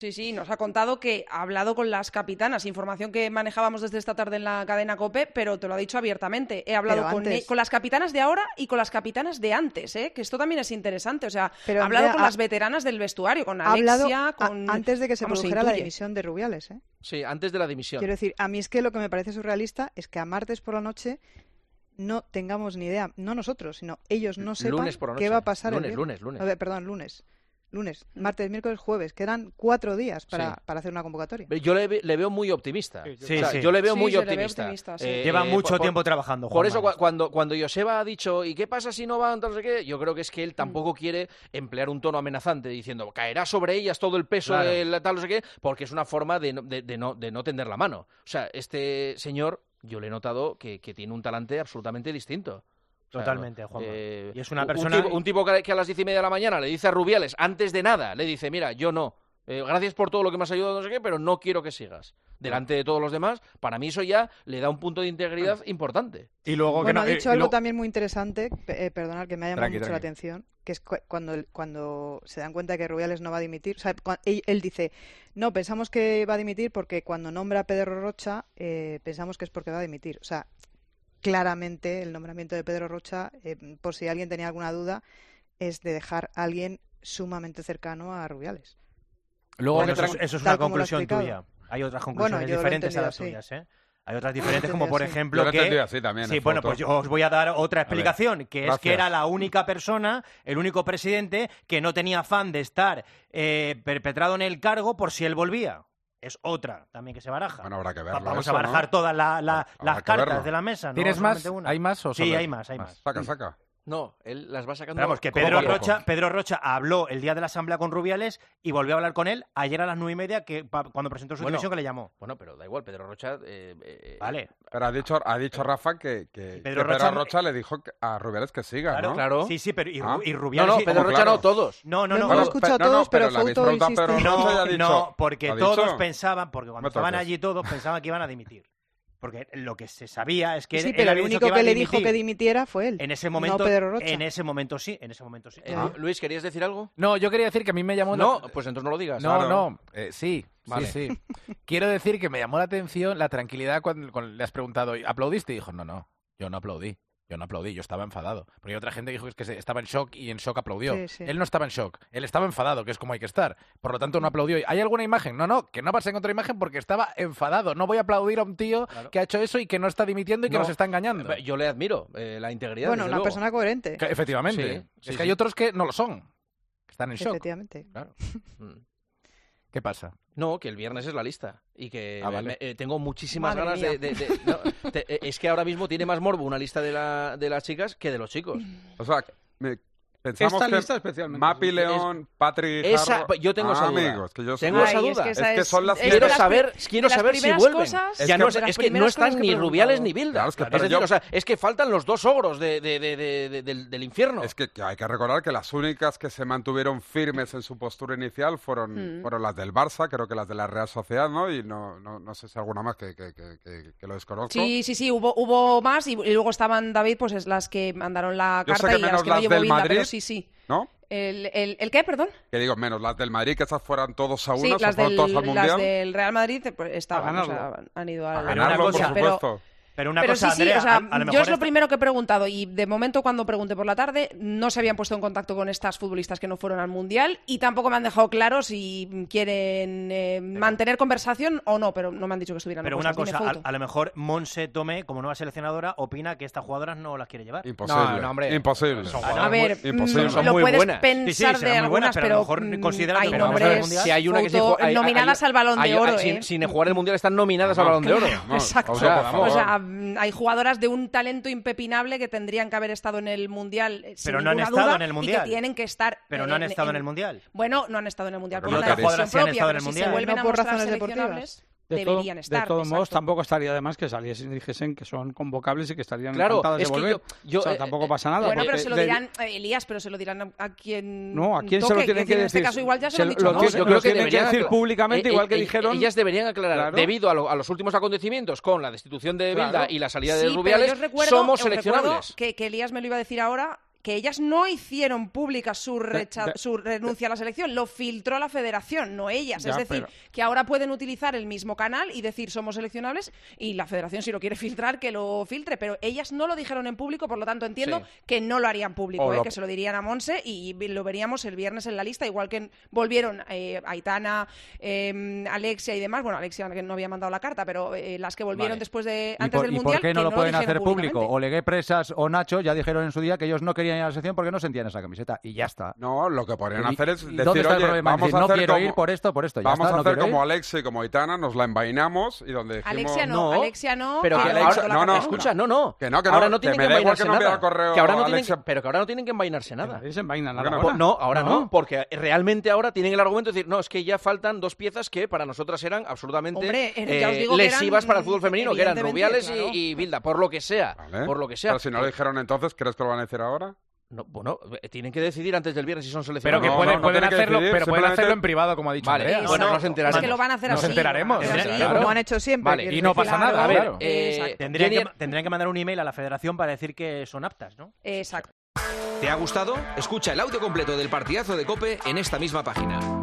Sí, nos ha contado que ha hablado con las capitanas, información que manejábamos desde esta tarde en la cadena COPE, pero te lo ha dicho abiertamente. He hablado con las capitanas de ahora y con las capitanas de antes, que esto también es interesante. O sea, ha hablado con las veteranas del vestuario, con Alexia, antes de que se produjera la dimisión de Rubiales, ¿eh? Sí, antes de la dimisión. Quiero decir, a mí es que lo que me parece surrealista es que a martes por la noche no tengamos ni idea, no nosotros, sino ellos no sepan qué va a pasar lunes, martes, miércoles, jueves. Quedan 4 días para hacer una convocatoria. Yo le veo muy optimista. Yo le veo muy optimista. Lleva mucho tiempo trabajando, Por eso cuando Joseba ha dicho ¿y qué pasa si no van? No sé qué, yo creo que es que él tampoco quiere emplear un tono amenazante diciendo caerá sobre ellas todo el peso de la tal no sé qué, porque es una forma de no tender la mano. O sea, este señor, yo le he notado que tiene un talante absolutamente distinto. Totalmente, Juanma. Y es una persona... Un tipo que a las 10:30 de la mañana le dice a Rubiales, antes de nada, le dice, mira, yo no. Gracias por todo lo que me has ayudado, no sé qué, pero no quiero que sigas. Delante de todos los demás, para mí eso ya le da un punto de integridad importante. Y luego ha dicho algo también muy interesante, perdonad, que me ha llamado mucho la atención, que es cuando se dan cuenta de que Rubiales no va a dimitir. O sea, él dice, no, pensamos que va a dimitir porque cuando nombra a Pedro Rocha, pensamos que es porque va a dimitir. O sea, claramente el nombramiento de Pedro Rocha, por si alguien tenía alguna duda, es de dejar a alguien sumamente cercano a Rubiales. Luego eso es una conclusión tuya. Hay otras conclusiones diferentes a las tuyas, ¿eh? Hay otras diferentes, como por ejemplo pues yo os voy a dar otra explicación, que es que era la única persona, el único presidente que no tenía afán de estar perpetrado en el cargo por si él volvía. Es otra también que se baraja. Bueno, habrá que verlo. Vamos a barajar todas las cartas de la mesa. ¿no? ¿Tienes más? ¿Hay más o solo? Sí, hay más. Saca. No, él las va sacando. Pero vamos, que Pedro Rocha habló el día de la asamblea con Rubiales y volvió a hablar con él ayer a las 9:30 cuando presentó su dimisión, que le llamó. Bueno, pero da igual, Pedro Rocha... Vale. Pero ha dicho Rafa que Pedro Rocha le dijo a Rubiales que siga, ¿no? Claro. Sí, pero y Rubiales... No, Pedro Rocha no, todos. No hemos escuchado todos, pero Fouto insiste. No, porque todos pensaban, porque cuando estaban allí todos pensaban que iban a dimitir. Porque lo que se sabía es que... Sí, pero el único que le dijo que dimitiera fue él, en ese momento, no Pedro Rocha. En ese momento sí. Luis, ¿querías decir algo? No, yo quería decir que a mí me llamó... pues entonces no lo digas. Sí. Vale. Sí. Quiero decir que me llamó la atención la tranquilidad cuando le has preguntado ¿aplaudiste? Y dijo, no, yo no aplaudí. Yo estaba enfadado. Porque hay otra gente que dijo que estaba en shock y en shock aplaudió. Sí. Él no estaba en shock, él estaba enfadado, que es como hay que estar. Por lo tanto, no aplaudió. ¿Hay alguna imagen? No, que no vas a encontrar imagen porque estaba enfadado. No voy a aplaudir a un tío que ha hecho eso y que no está dimitiendo y que nos está engañando. Yo le admiro la integridad. Bueno, una persona coherente. Efectivamente. Es que hay otros que no lo son. Que están en shock. Efectivamente. Claro. ¿Qué pasa? No, que el viernes es la lista y que vale. tengo muchísimas ganas es que ahora mismo tiene más morbo una lista de las chicas que de los chicos. O sea, pensamos esta lista especialmente. Mapi León, Patri, yo tengo esa duda. Amigos, que yo tengo esa duda. Es que son las quiero saber si vuelven. Es que no están ni Rubiales ni Bilda. Claro, es que faltan los dos ogros del infierno. Es que hay que recordar que las únicas que se mantuvieron firmes en su postura inicial fueron las del Barça, creo que las de la Real Sociedad, ¿no? Y no sé si alguna más que lo desconozco. Sí, hubo más y luego estaban, David, pues las que mandaron la carta y las que no llevó Bilda, pero sí. ¿No? ¿El qué, perdón? Que digo, menos las del Madrid, que esas fueran todos a una, sí, las fueron todas al Mundial. Las del Real Madrid estaban, han ido a ganarlo, por supuesto. Pero una cosa, sí, Andrea, o sea, a lo mejor yo es lo primero que he preguntado y de momento cuando pregunté por la tarde no se habían puesto en contacto con estas futbolistas que no fueron al Mundial y tampoco me han dejado claro si quieren mantener conversación o no, pero no me han dicho que estuvieran. Pero una cosa, a lo mejor Monse Tomé, como nueva seleccionadora, opina que estas jugadoras no las quiere llevar. Imposible. No, hombre. Imposible. A ver, son lo muy puedes buenas. pensar Sí, de algunas, pero a lo mejor consideran hay que nombres si hay una nominadas al Balón de Oro. Sin jugar el Mundial están nominadas al Balón de Oro. Exacto. O sea, hay jugadoras de un talento impepinable que tendrían que haber estado en el Mundial sin pero no han ninguna estado duda, en el Mundial. Y que tienen que estar. Pero no han estado en el Mundial. Bueno, no han estado en el Mundial por otras una jugadoras decisión sí han propia, estado en el pero Mundial. si se vuelven No a por mostrar razones seleccionables, De deberían estar. De todos modos, exacto. tampoco estaría de más que saliesen y dijesen que son convocables y que estarían Claro, encantadas de es que volver. yo tampoco pasa nada. Bueno, pero porque se lo dirán, Elías, pero se lo dirán a quien No, ¿a quién toque, se lo tienen que en decir? este caso igual ya se lo han dicho. Yo creo que deberían deberían decir públicamente, igual que dijeron. Ellas deberían aclarar, Claro. debido a los últimos acontecimientos con la destitución de Bilda Claro. y la salida de Sí, Rubiales, pero yo os recuerdo, somos os recuerdo seleccionables. que Elías me lo iba a decir ahora, que ellas no hicieron pública su renuncia a la selección, lo filtró la federación, no ellas. Es decir, que ahora pueden utilizar el mismo canal y decir somos seleccionables, y la federación, si lo quiere filtrar, que lo filtre, pero ellas no lo dijeron en público, por lo tanto entiendo que no lo harían público, que se lo dirían a Monse y lo veríamos el viernes en la lista, igual que volvieron Aitana, Alexia y demás. Bueno, Alexia que no había mandado la carta, pero las que volvieron después de antes del Mundial. ¿Y por qué no lo pueden hacer público? Olegué Presas o Nacho ya dijeron en su día que ellos no querían ir a la sección porque no sentían esa camiseta, y ya está. No, lo que podrían hacer es decir, ¿dónde está el problema? vamos a no hacer quiero como, ir por esto, ya vamos está, a hacer como ir. Alexia y como Aitana, nos la envainamos y donde dijimos... Alexia no. Pero que escucha, no. Que ahora no tienen que envainarse nada. Correo, que ahora no tienen pero que ahora no tienen que envainarse nada. Nadie se envaina nada. Ahora no, porque realmente ahora tienen el argumento de decir, no, es que ya faltan 2 piezas que para nosotras eran absolutamente lesivas para el fútbol femenino, que eran Rubiales y Bilda, por lo que sea. Vale. Por lo que sea. Pero si no lo dijeron entonces, ¿crees que lo van a decir ahora? No, bueno, tienen que decidir antes del viernes si son seleccionados. Pero que pueden hacerlo, pero pueden hacerlo en privado, como ha dicho Andrea. Bueno, nos enteraremos. Es que lo van a hacer así. Nos enteraremos. Como han hecho siempre. Vale. Y no pasa nada. A ver, tendrían que mandar un email a la federación para decir que son aptas, ¿no? Exacto. ¿Te ha gustado? Escucha el audio completo del partidazo de COPE en esta misma página.